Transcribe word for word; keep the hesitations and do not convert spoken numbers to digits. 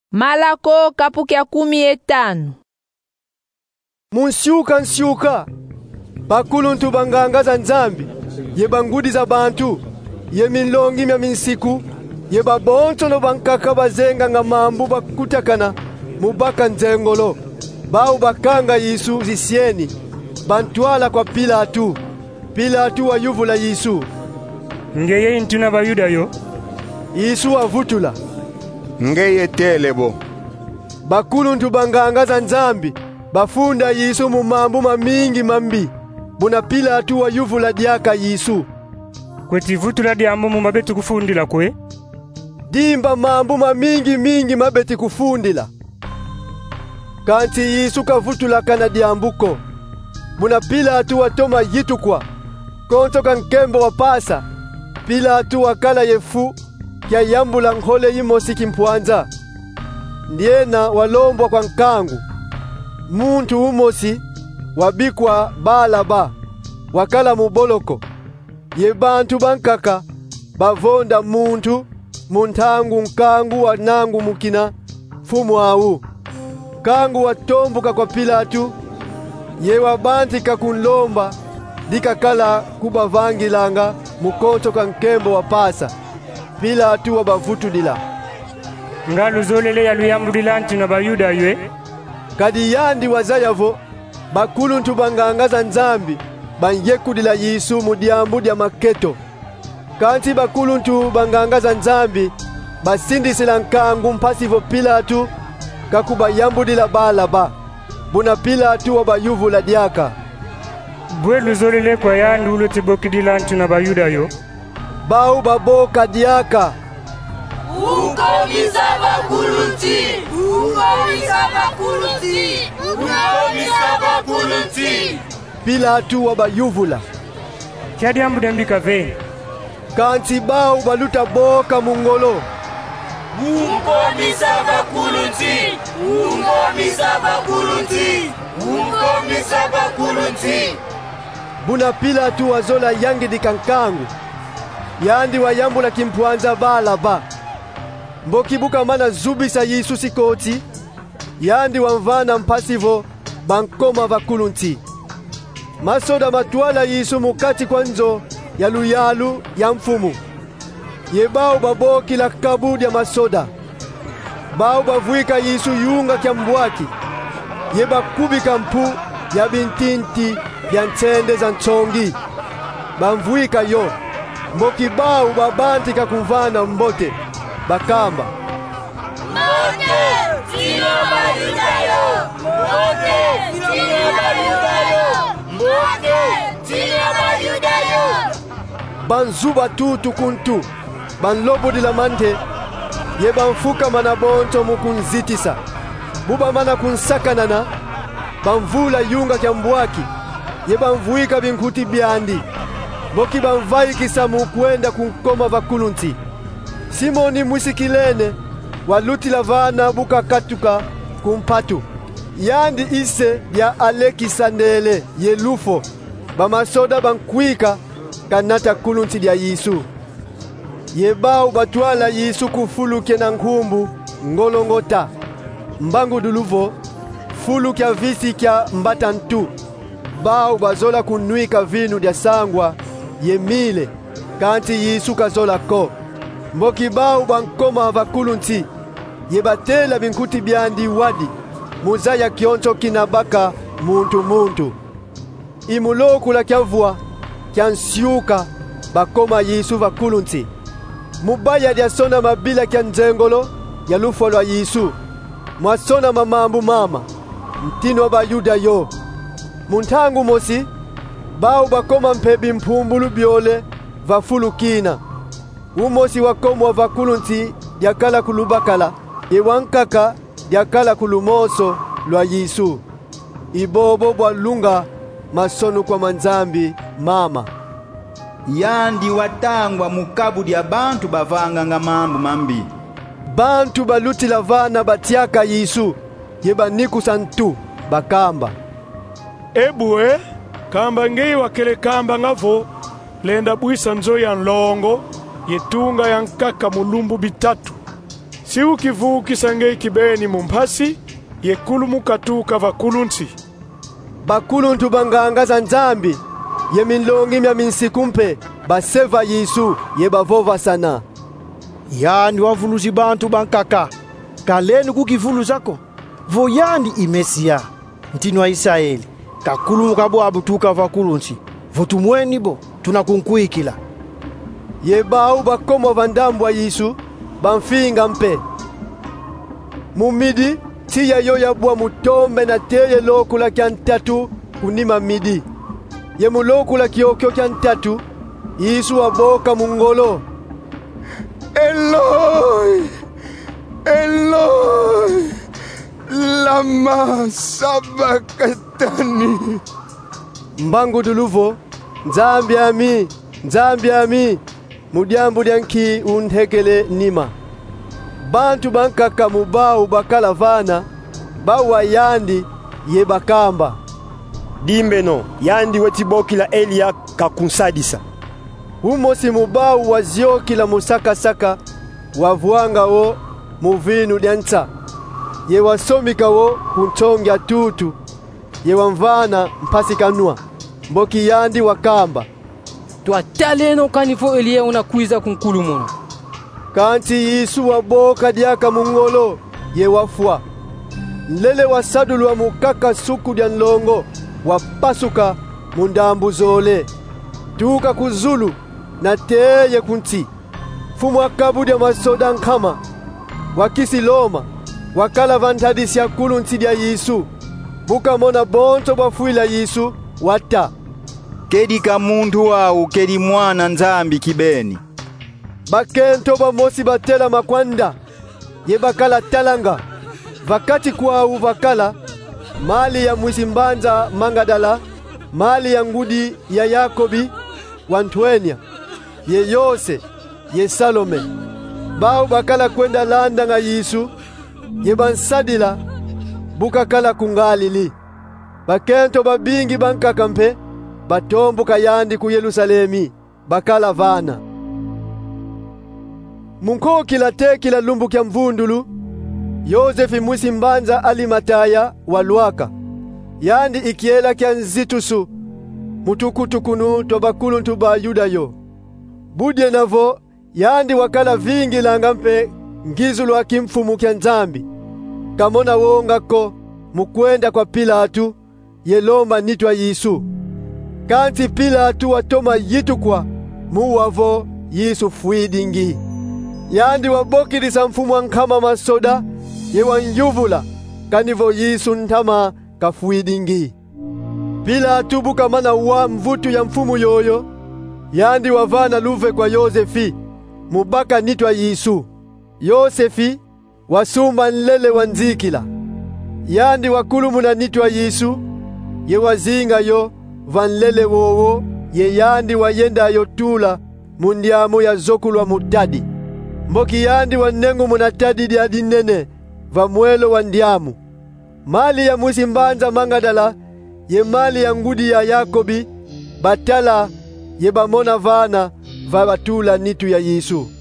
Malako kapuki ya kumi etano. Munsyuka nsyuka bakulu ntu banganga za nzambi ye bangudi za bantu ye milongi mya minsiku ye babonto no bankaka bazenga nga mambu bakutakana mubaka nzengolo bau bakanga Yesu zisieni bantwala kwa Pilatu. Pilatu wayuvula Yesu. Ngeye intuna bayuda yo Yesu avutula ngeye telebo. Bakulu ntu banganga za nzambi bafunda Yesu mu mambu mamingi mambi buna Pilatu wayuvula diaka Yesu. Kwetivutula diambo mu mabeti kufundila kwe Dimba mambu mamingi mingi mabeti kufundila kanti Yesu kavutula kana diambuko buna Pilatu watoma yitukwa konto kankembo wapasa. Pilatu wakala yefu kya yambula nhole yimosi kimpwanza ndiena walombwa kwa nkangu muntu umosi wabikwa Balaba wakala muboloko ye bantu bankaka bavonda muntu muntangu nkangu wanangu mukina fumu awu kangu watombuka kwa Pilatu ye wabantika kunlomba dikakala kubavangilanga mukoto kankembo wapasa. Pilatu wabavutulila ngalu zolele ya luyambulila nti na bayuda ywe kadi yandi wazayavo bakulu ntu banganga za nzambi banyekudila Yesu mu diambu dia maketo kanti bakulu ntu banganga za nzambi basindisila nkangu mpasivo Pilatu kakuba yambudila Balaba buna Pilatu wabayuvula diaka bwelu zolele kwa yandu ulo tibokidila nti na bayuda yo bau baboka diaka Ukomisa bakulunti Ukomisa bakulunti Ukomisa bakulunti Pilatu wabayuvula kyadi ambu dembika veni kanti bau baluta boka mungolo Ukomisa bakulunti Ukomisa bakulunti Ukomisa bakulunti buna Pilatu wazola yangi dikankangu yandi wayambula kimpwanza Balaba mbokibuka mana zubisa Yesu sikoti yandi wamvana mpasivo bankoma bakulunti masoda matwala Yesu mukati kwanzo ya luyalu ya mfumu yebao baboki la kabudi ya masoda bao bavuika Yesu yunga kya mbwaki yeba kubika mpu ya bintinti ya ntende za nchongi bamvuika yo mboki bau babantika kumvana mbote bakamba Mote tino bayudayo Mote tino bayudayo Mote tino bayudayo banzuba tutu kuntu banlobo dila mante ye banfuka manabonto mukunzitisa buba mana kunsakanana banvula yunga kya mbwaki ye banvuika binkuti byandi boki banvaikisa mukwenda kunkoma vakulunti Simoni mwisikilene walutila vana buka katuka kumpatu yandi ise ya Alekisandele yelufo bamasoda bankwika kanata kulunti dia Yesu yebau batwala Yesu kufuluke na nkumbu ngolongota mbangu duluvo fulu kya visi kya mbatantu bau bazola kunwika vinu dia sangwa yemile kanti Yesu kazola ko mboki bau bankoma vakulunti yebatela binkuti byandi wadi muzaya kionto kinabaka muntu muntu imuloku la kyavua kyansyuka bakoma Yesu vakulunti mubaya dia sona mabila kya nzengolo ya lufo lwa Yesu mwasona mamambu mama mtino wa bayuda yo muntangu mosi bau bakoma mpebi mpumbulu byole vafulukina umosi wakomwa vakulunti yakala kulubakala ewankaka yakala kulumoso lwa Yesu ibobo bwalunga masonu kwa manzambi mama yandi watangwa mukabu dia bantu bavanga nga mambu mambi bantu baluti lavana batiaka Yesu yeba niku santu bakamba ebue kamba ngei wakele kamba ngavo lenda buisa nzo ya nlongo yetunga ya nkaka mulumbu bitatu si ukivukisa ngei kibeni mumpasi yekulu mukatuka vakulunsi. Bakuluntu bangangaza nzambi ye minlongi mya minsikumpe baseva Yesu ye bavova sana. Yandi wavuluzi bantu bankaka kaleni kukivulu zako vo yandi imesia ntini wa Israeli kakulu mukabwabu tuka vakulunsi votumweni bo tunakunkuikila. Ye bau bakomo vandambu wa Yesu banfinga mpe mumidi tiya yo yabwa mutombe na teye lokula kya ntatu kunima midi ye mulokula kiokyo kya ntatu Yesu waboka mungolo. Eloi, Eloi, lama sabakatani. Mbangu duluvo, nzambi ami, nzambi ami, mudiambu dianki unhekele nima. Bantu bankaka mubau bakala vana, bawa yandi ye bakamba. Dimbeno, yandi wetibokila Elia kakunsadisa. Humosi mubau waziokila musaka saka, wavuanga wo muvinu dianza. Ye wasomika wo kuntongia tutu, ye wamvana mpasi kanua, mboki yandi wakamba. Tuataleno kanifo Elia unakuiza kunkulumuna. Kanti Yesu waboka diaka mungolo, ye wafua. Lele wasadulu wa mukaka suku dia nlongo, wapasuka mundambu zole. Tuka kuzulu na teye kunti. Fumu wakabudi ya masoda nkama, wakisi loma, wakala vantadisi ya kulu nti dia Yesu. Buka mona bonto bafuila Yesu, wata. Kedi ka muntu wau kedi mwana nzambi kibeni. Bakento ba mosi batela makwanda, ye bakala talanga. Vakati kwau vakala, mali ya mwisimbanza Mangadala, mali ya ngudi ya Yakobi, Wantwenya, ye Yose, ye Salome. Bau bakala kwenda landa nga Yesu, ye bansadila, bukakala kungalili. Bakento babingi bankakampe, batombu kayandi ku Yerusalemi, bakala vana. Munko kila te kila lumbu kya mvundulu, Yosefi mwisimbanza Alimataya walwaka. Yandi ikiela kya nzitusu, mutukutukunu tobakulu ntuba Yudayo. Budye navo, yandi wakala vingi langampe ngizulu akimfumu kya nzambi. Kamona wongako, mukwenda kwa Pilatu, yelomba nitwa Yesu. Kanti Pilatu watoma yitukwa, muwavo Yesu fuidingi. Yandi wabokilisa mfumu wankama masoda, yewanyuvula, kanivo Yesu ntama kafuidingi. Pilatu buka mana wa mvutu ya mfumu yoyo, yandi wavana luve kwa Yosefi, mubaka nitwa Yesu. Yosefi wasuma nlele wanzikila. Yandi wakulumuna nitwa Yesu, ye wazinga yo vanlele wowo, ye yandi wayenda yotula mundiamu ya zokulwa mutadi. Mboki yandi wanengu munatadi dia dinene, vamwelo wandiamu. Mali ya mwisimbanza Mangadala, ye mali ya ngudi ya Yakobi, batala ye bamona vana, vabatula nitu ya Yesu.